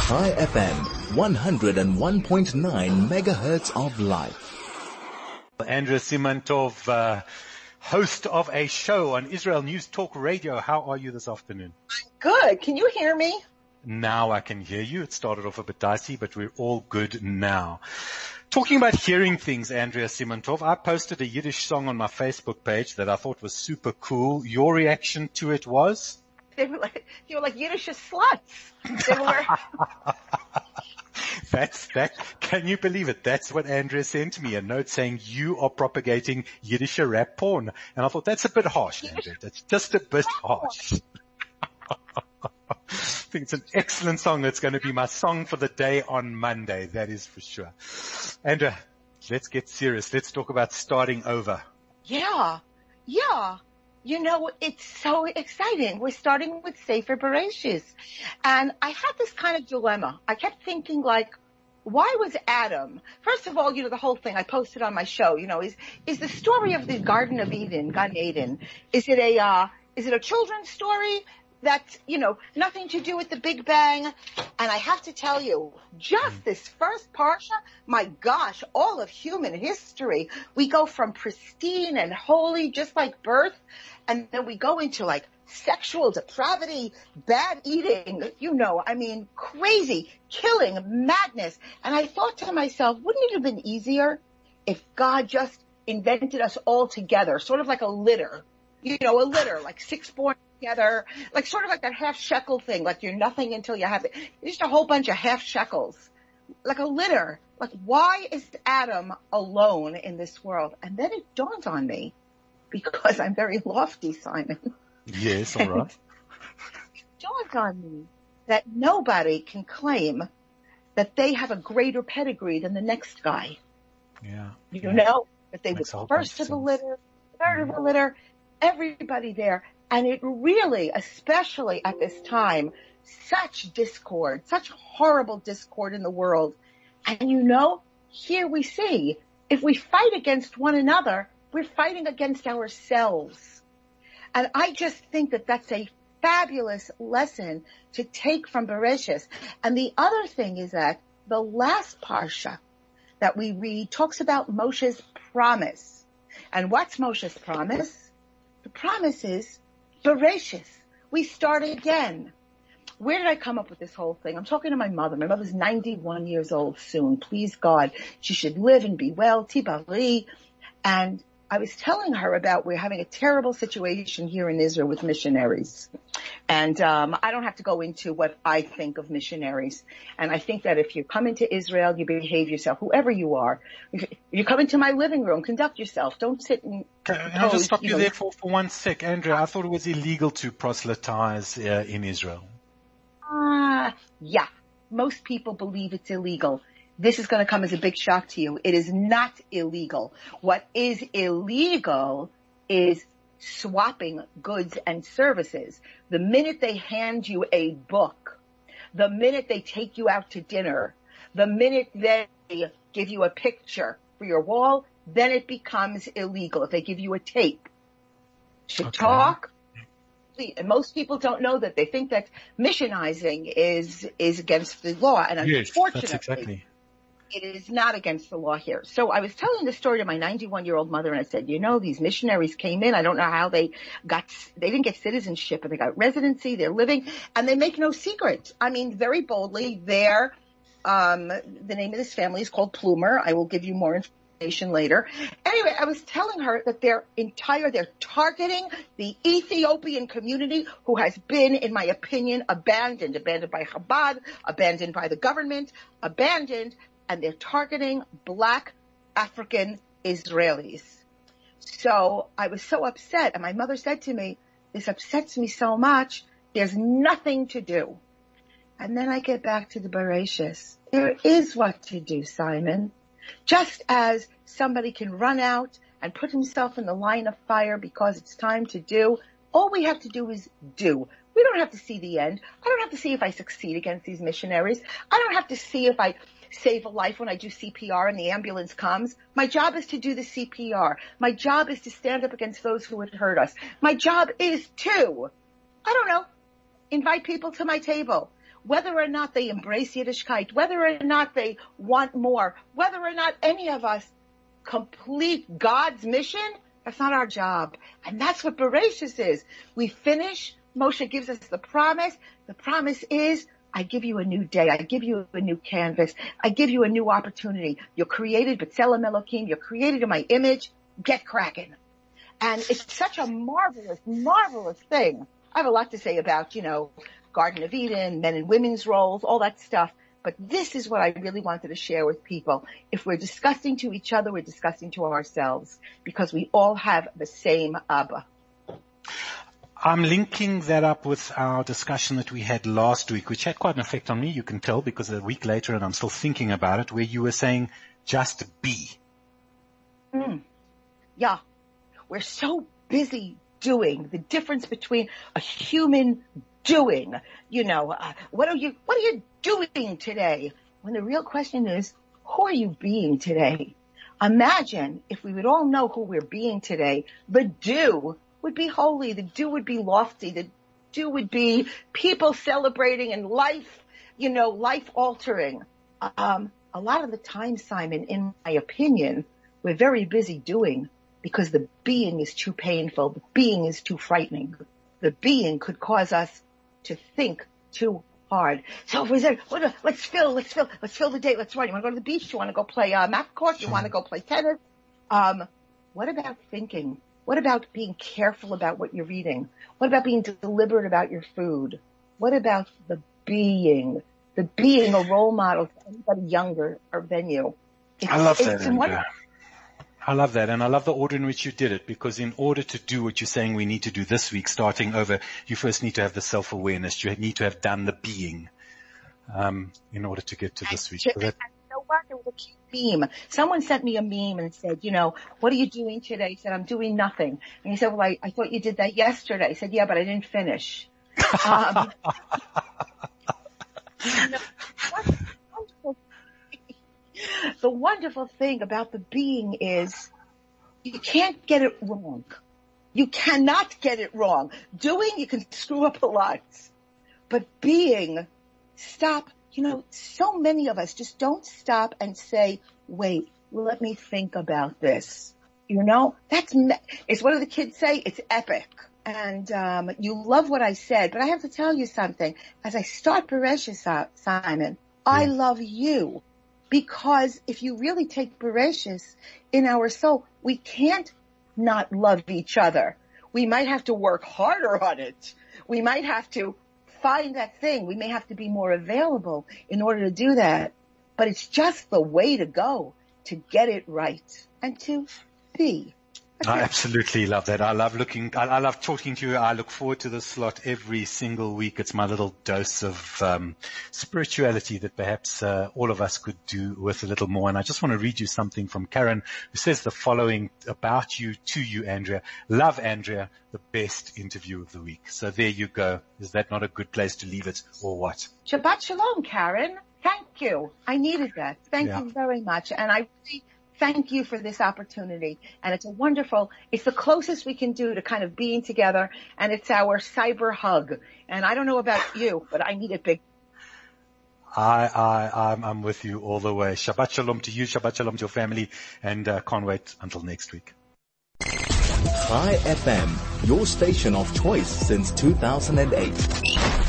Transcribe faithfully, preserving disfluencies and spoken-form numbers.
Chai F M, one oh one point nine megahertz of life. Andrea Simantov, uh, host of a show on Israel News Talk Radio. How are you this afternoon? Good. Can you hear me? Now I can hear you. It started off a bit dicey, but we're all good now. Talking about hearing things, Andrea Simantov, I posted a Yiddish song on my Facebook page that I thought was super cool. Your reaction to it was? They were like, you were like Yiddish sluts. They were. That's that. Can you believe it? That's what Andrea sent me, a note saying you are propagating Yiddish rap porn. And I thought that's a bit harsh, Andrea. That's just a bit harsh. I think it's an excellent song. It's going to be my song for the day on Monday. That is for sure. Andrea, let's get serious. Let's talk about starting over. Yeah. Yeah. You know, it's so exciting. We're starting with Sefer Bereshis. And I had this kind of dilemma. I kept thinking, like, why was Adam? First of all, you know, the whole thing I posted on my show, you know, is, is the story of the Garden of Eden, Gan Eden, is it a, uh, is it a children's story? That's, you know, nothing to do with the Big Bang. And I have to tell you, just this first Parsha, my gosh, all of human history, we go from pristine and holy, just like birth, and then we go into like sexual depravity, bad eating, you know, I mean, crazy, killing, madness. And I thought to myself, wouldn't it have been easier if God just invented us all together, sort of like a litter, you know, a litter, like six born together, like sort of like that half shekel thing, like you're nothing until you have it. Just a whole bunch of half shekels, like a litter. Like, why is Adam alone in this world? And then it dawned on me, because I'm very lofty, Simon. Yes, all right. It dawned on me that nobody can claim that they have a greater pedigree than the next guy. Yeah. You yeah. know, that they Makes were first of the litter, third of Mm-hmm. the litter, everybody there. And it really, especially at this time, such discord, such horrible discord in the world. And you know, here we see, if we fight against one another, we're fighting against ourselves. And I just think that that's a fabulous lesson to take from Bereshis. And the other thing is that the last Parsha that we read talks about Moshe's promise. And what's Moshe's promise? The promise is Bereshis. We start again. Where did I come up with this whole thing? I'm talking to my mother. My mother's ninety-one years old soon. Please God, she should live and be well. Tibari. And I was telling her about we're having a terrible situation here in Israel with missionaries. And um I don't have to go into what I think of missionaries. And I think that if you come into Israel, you behave yourself, whoever you are. If you come into my living room, conduct yourself. Don't sit and... Can I just stop you, you know, there for, for one sec, Andrea? I thought it was illegal to proselytize uh, in Israel. Ah, uh, yeah. Most people believe it's illegal. This is going to come as a big shock to you. It is not illegal. What is illegal is swapping goods and services. The minute they hand you a book, the minute they take you out to dinner, the minute they give you a picture for your wall, then it becomes illegal. If they give you a tape to okay. talk, and most people don't know that. They think that missionizing is is against the law, and yes, unfortunately, that's exactly. It is not against the law here. So I was telling the story to my ninety-one-year-old mother, and I said, you know, these missionaries came in. I don't know how they got, they didn't get citizenship, but they got residency. They're living, and they make no secret. I mean, very boldly, they're, um, the name of this family is called Plumer. I will give you more information later. Anyway, I was telling her that their entire, they're targeting the Ethiopian community who has been, in my opinion, abandoned, abandoned by Chabad, abandoned by the government, abandoned. And they're targeting black African Israelis. So I was so upset. And my mother said to me, this upsets me so much. There's nothing to do. And then I get back to the Bereshis. There is what to do, Simon. Just as somebody can run out and put himself in the line of fire because it's time to do, all we have to do is do. We don't have to see the end. I don't have to see if I succeed against these missionaries. I don't have to see if I save a life when I do C P R and the ambulance comes. My job is to do the C P R. My job is to stand up against those who would hurt us. My job is to, I don't know, invite people to my table. whether or not they embrace Yiddishkeit, whether or not they want more, whether or not any of us complete God's mission, that's not our job. And that's what Bereshis is. We finish. Moshe gives us the promise. The promise is, I give you a new day. I give you a new canvas. I give you a new opportunity. You're created, B'Tselem Elokim. You're created in my image. Get cracking. And it's such a marvelous, marvelous thing. I have a lot to say about, you know, Garden of Eden, men and women's roles, all that stuff. But this is what I really wanted to share with people. If we're discussing to each other, we're discussing to ourselves, because we all have the same Abba. I'm linking that up with our discussion that we had last week, which had quite an effect on me, you can tell, because a week later, and I'm still thinking about it, where you were saying, just be. Mm. Yeah. We're so busy doing. The difference between a human doing, you know, uh, what are you, what are you doing today? When the real question is, who are you being today? Imagine if we would all know who we're being today, the do would be holy, the do would be lofty, the do would be people celebrating and life, you know, life altering. Um, a lot of the time, Simon, in my opinion, we're very busy doing because the being is too painful. The being is too frightening. The being could cause us to think too hard. So if we said, let's fill, let's fill, let's fill the day. Let's run. You want to go to the beach? You want to go play uh, math court? You want to go play tennis? Um, what about thinking? What about being careful about what you're reading? What about being deliberate about your food? What about the being? The being a role model to anybody younger than you. It's, I love that, it's Andrea. I love that, and I love the order in which you did it, because in order to do what you're saying we need to do this week, starting over, you first need to have the self-awareness. You need to have done the being um, in order to get to this week. So that, you know what? There was a cute meme. Someone sent me a meme and said, you know, what are you doing today? He said, I'm doing nothing. And he said, well, I, I thought you did that yesterday. I said, yeah, but I didn't finish. Um, you know, the wonderful thing about the being is you can't get it wrong. You cannot get it wrong. Doing, you can screw up a lot. But being, stop. You know, so many of us just don't stop and say, wait, let me think about this. You know, that's, it's what do the kids say? It's epic. And um you love what I said, but I have to tell you something. As I start Bereshis, Simon, I love you. Because if you really take Bereshis in our soul, we can't not love each other. We might have to work harder on it. We might have to find that thing. We may have to be more available in order to do that. But it's just the way to go, to get it right and to be. I absolutely love that. I love looking, I, I love talking to you. I look forward to this slot every single week. It's my little dose of um, spirituality that perhaps uh, all of us could do with a little more. And I just want to read you something from Karen, who says the following about you, to you, Andrea. Love, Andrea, the best interview of the week. So there you go. Is that not a good place to leave it, or what? Shabbat shalom, Karen. Thank you. I needed that. Thank yeah. you very much. And I really thank you for this opportunity. And it's a wonderful, it's the closest we can do to kind of being together. And it's our cyber hug. And I don't know about you, but I need it big. I, I, I'm, I'm with you all the way. Shabbat shalom to you. Shabbat shalom to your family. And uh, can't wait until next week. Chai F M, your station of choice since two thousand eight.